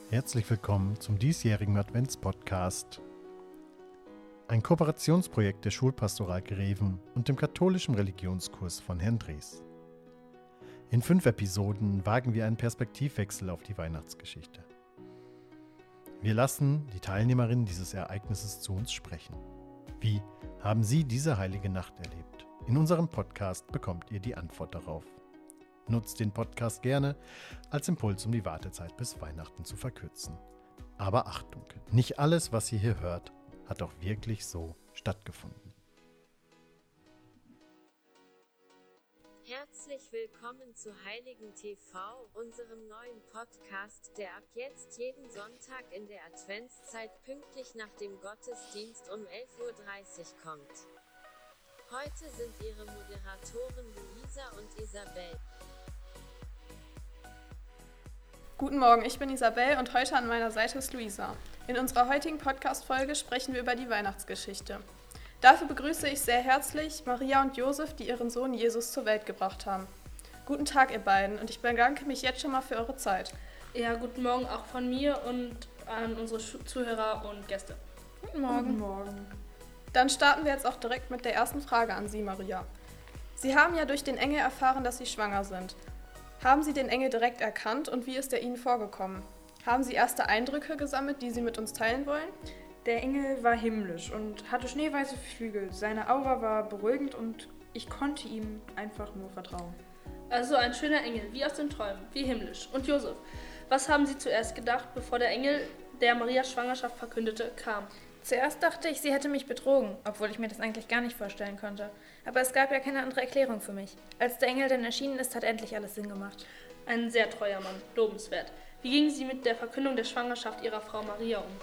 Herzlich willkommen zum diesjährigen Adventspodcast. Ein Kooperationsprojekt der Schulpastoral Greven und dem katholischen Religionskurs von Herrn Drees. In 5 Episoden wagen wir einen Perspektivwechsel auf die Weihnachtsgeschichte. Wir lassen die Teilnehmerinnen dieses Ereignisses zu uns sprechen. Wie haben Sie diese heilige Nacht erlebt? In unserem Podcast bekommt ihr die Antwort darauf. Nutzt den Podcast gerne als Impuls, um die Wartezeit bis Weihnachten zu verkürzen. Aber Achtung, nicht alles, was ihr hier hört, hat auch wirklich so stattgefunden. Herzlich willkommen zu Heiligen TV, unserem neuen Podcast, der ab jetzt jeden Sonntag in der Adventszeit pünktlich nach dem Gottesdienst um 11:30 Uhr kommt. Heute sind Ihre Moderatoren Luisa und Isabel. Guten Morgen, ich bin Isabel und heute an meiner Seite ist Luisa. In unserer heutigen Podcast-Folge sprechen wir über die Weihnachtsgeschichte. Dafür begrüße ich sehr herzlich Maria und Josef, die ihren Sohn Jesus zur Welt gebracht haben. Guten Tag, ihr beiden, und ich bedanke mich jetzt schon mal für eure Zeit. Ja, guten Morgen auch von mir und an unsere Zuhörer und Gäste. Guten Morgen. Dann starten wir jetzt auch direkt mit der ersten Frage an Sie, Maria. Sie haben ja durch den Engel erfahren, dass Sie schwanger sind. Haben Sie den Engel direkt erkannt und wie ist er Ihnen vorgekommen? Haben Sie erste Eindrücke gesammelt, die Sie mit uns teilen wollen? Der Engel war himmlisch und hatte schneeweiße Flügel. Seine Aura war beruhigend und ich konnte ihm einfach nur vertrauen. Also ein schöner Engel, wie aus den Träumen, wie himmlisch. Und Josef, was haben Sie zuerst gedacht, bevor der Engel, der Marias Schwangerschaft verkündete, kam? Zuerst dachte ich, sie hätte mich betrogen, obwohl ich mir das eigentlich gar nicht vorstellen konnte. Aber es gab ja keine andere Erklärung für mich. Als der Engel dann erschienen ist, hat endlich alles Sinn gemacht. Ein sehr treuer Mann, lobenswert. Wie ging Sie mit der Verkündung der Schwangerschaft Ihrer Frau Maria um?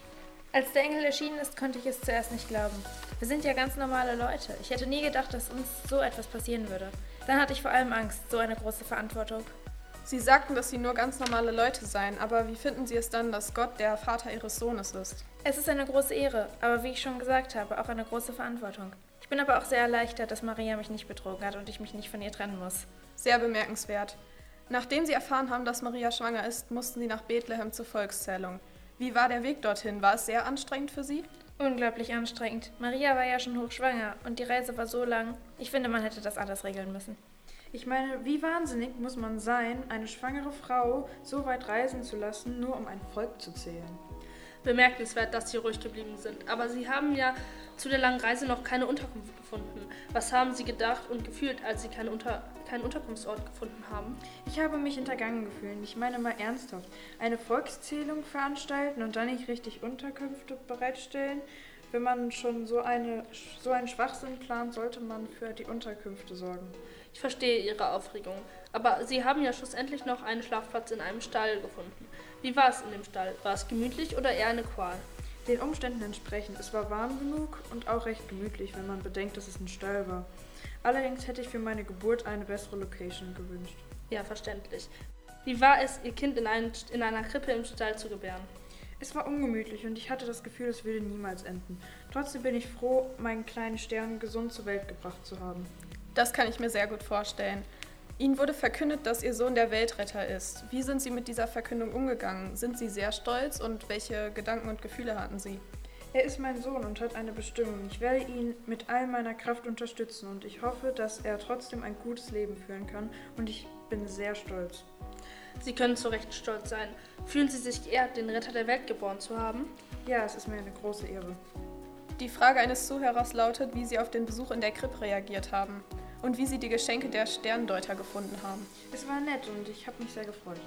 Als der Engel erschienen ist, konnte ich es zuerst nicht glauben. Wir sind ja ganz normale Leute. Ich hätte nie gedacht, dass uns so etwas passieren würde. Dann hatte ich vor allem Angst, so eine große Verantwortung. Sie sagten, dass Sie nur ganz normale Leute seien, aber wie finden Sie es dann, dass Gott der Vater Ihres Sohnes ist? Es ist eine große Ehre, aber wie ich schon gesagt habe, auch eine große Verantwortung. Ich bin aber auch sehr erleichtert, dass Maria mich nicht betrogen hat und ich mich nicht von ihr trennen muss. Sehr bemerkenswert. Nachdem Sie erfahren haben, dass Maria schwanger ist, mussten Sie nach Bethlehem zur Volkszählung. Wie war der Weg dorthin? War es sehr anstrengend für Sie? Unglaublich anstrengend. Maria war ja schon hochschwanger und die Reise war so lang. Ich finde, man hätte das alles regeln müssen. Ich meine, wie wahnsinnig muss man sein, eine schwangere Frau so weit reisen zu lassen, nur um ein Volk zu zählen? Bemerkenswert, dass Sie ruhig geblieben sind. Aber Sie haben ja zu der langen Reise noch keine Unterkunft gefunden. Was haben Sie gedacht und gefühlt, als Sie keinen Unterkunftsort gefunden haben? Ich habe mich hintergangen gefühlt. Ich meine mal ernsthaft. Eine Volkszählung veranstalten und dann nicht richtig Unterkünfte bereitstellen? Wenn man schon so einen Schwachsinn plant, sollte man für die Unterkünfte sorgen. Ich verstehe Ihre Aufregung, aber Sie haben ja schlussendlich noch einen Schlafplatz in einem Stall gefunden. Wie war es in dem Stall? War es gemütlich oder eher eine Qual? Den Umständen entsprechend. Es war warm genug und auch recht gemütlich, wenn man bedenkt, dass es ein Stall war. Allerdings hätte ich für meine Geburt eine bessere Location gewünscht. Ja, verständlich. Wie war es, Ihr Kind in einer Krippe im Stall zu gebären? Es war ungemütlich und ich hatte das Gefühl, es würde niemals enden. Trotzdem bin ich froh, meinen kleinen Stern gesund zur Welt gebracht zu haben. Das kann ich mir sehr gut vorstellen. Ihnen wurde verkündet, dass Ihr Sohn der Weltretter ist. Wie sind Sie mit dieser Verkündung umgegangen? Sind Sie sehr stolz und welche Gedanken und Gefühle hatten Sie? Er ist mein Sohn und hat eine Bestimmung. Ich werde ihn mit all meiner Kraft unterstützen und ich hoffe, dass er trotzdem ein gutes Leben führen kann und ich bin sehr stolz. Sie können zu Recht stolz sein. Fühlen Sie sich geehrt, den Retter der Welt geboren zu haben? Ja, es ist mir eine große Ehre. Die Frage eines Zuhörers lautet, wie Sie auf den Besuch in der Krippe reagiert haben und wie Sie die Geschenke der Sterndeuter gefunden haben. Es war nett und ich habe mich sehr gefreut.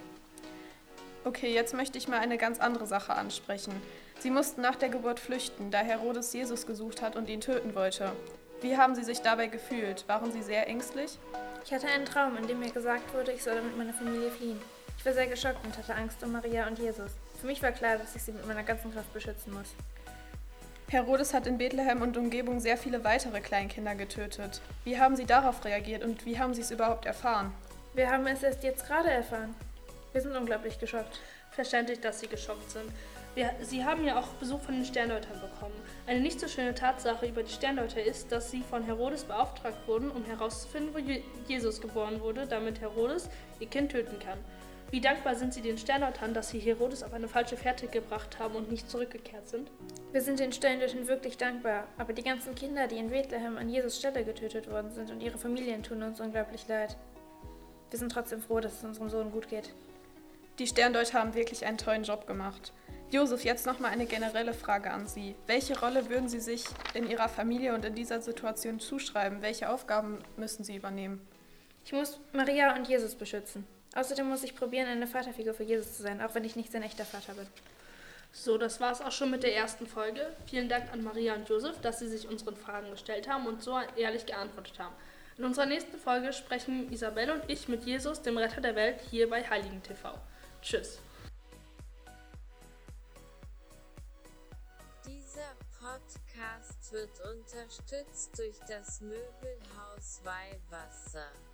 Okay, jetzt möchte ich mal eine ganz andere Sache ansprechen. Sie mussten nach der Geburt flüchten, da Herodes Jesus gesucht hat und ihn töten wollte. Wie haben Sie sich dabei gefühlt? Waren Sie sehr ängstlich? Ich hatte einen Traum, in dem mir gesagt wurde, ich solle mit meiner Familie fliehen. Ich war sehr geschockt und hatte Angst um Maria und Jesus. Für mich war klar, dass ich sie mit meiner ganzen Kraft beschützen muss. Herodes hat in Bethlehem und Umgebung sehr viele weitere Kleinkinder getötet. Wie haben Sie darauf reagiert und wie haben Sie es überhaupt erfahren? Wir haben es erst jetzt gerade erfahren. Wir sind unglaublich geschockt. Verständlich, dass Sie geschockt sind. Sie haben ja auch Besuch von den Sterndeutern bekommen. Eine nicht so schöne Tatsache über die Sterndeuter ist, dass sie von Herodes beauftragt wurden, um herauszufinden, wo Jesus geboren wurde, damit Herodes ihr Kind töten kann. Wie dankbar sind Sie den Sterndeutern, dass sie Herodes auf eine falsche Fährte gebracht haben und nicht zurückgekehrt sind? Wir sind den Sterndeutern wirklich dankbar, aber die ganzen Kinder, die in Bethlehem an Jesus Stelle getötet worden sind und ihre Familien tun uns unglaublich leid. Wir sind trotzdem froh, dass es unserem Sohn gut geht. Die Sterndeuter haben wirklich einen tollen Job gemacht. Josef, jetzt nochmal eine generelle Frage an Sie. Welche Rolle würden Sie sich in Ihrer Familie und in dieser Situation zuschreiben? Welche Aufgaben müssen Sie übernehmen? Ich muss Maria und Jesus beschützen. Außerdem muss ich probieren, eine Vaterfigur für Jesus zu sein, auch wenn ich nicht sein echter Vater bin. So, das war's auch schon mit der ersten Folge. Vielen Dank an Maria und Josef, dass sie sich unseren Fragen gestellt haben und so ehrlich geantwortet haben. In unserer nächsten Folge sprechen Isabelle und ich mit Jesus, dem Retter der Welt, hier bei Heiligen TV. Tschüss. Dieser Podcast wird unterstützt durch das Möbelhaus Weihwasser.